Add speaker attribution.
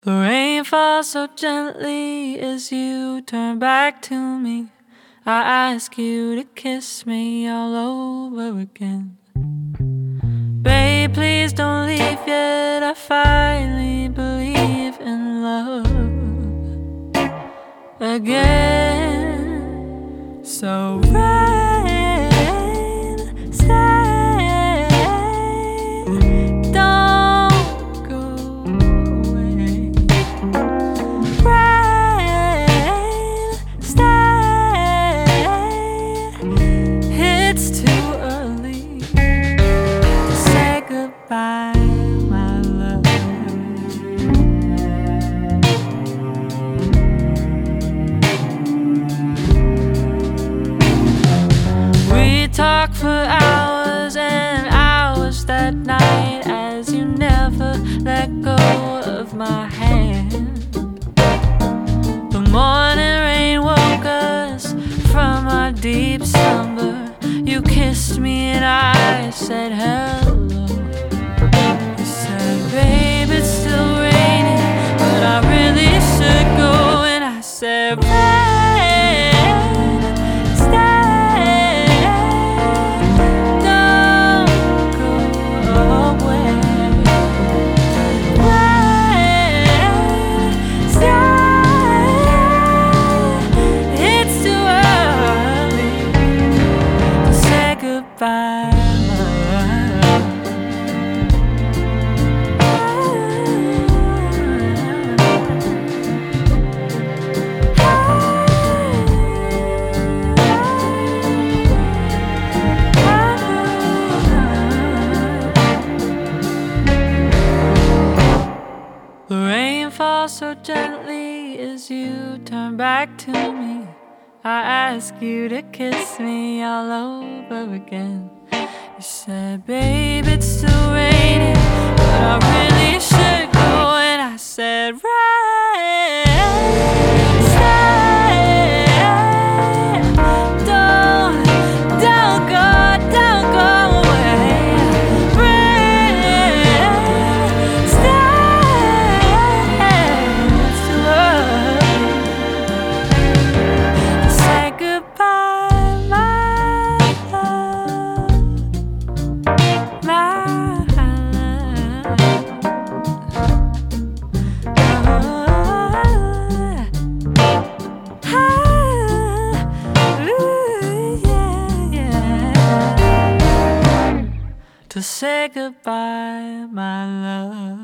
Speaker 1: The rain falls so gently as you turn back to me. I ask you to kiss me all over again. Babe, please don't leave yet. I finally believe in love again. So rain, stay, don't go away. Rain, stay, it's too early to say goodbye, my love. We talked for hours and hours that night as you never let go of my hand. The morning rain woke us from our deep slumber. You kissed me and I said hello. You said, babe, it's still raining, but I really should go. And I said, rain, stay, don't go away. Rain, stay, it's too early to say goodbye, my love. The rain falls so gently as you turn back to me. I ask you to kiss me all over again. You said, babe, it's still raining, but I really should go. And I said, rain, stay, don't go away. Rain, stay, it's too early to say goodbye, my love, my love. To say goodbye, my love.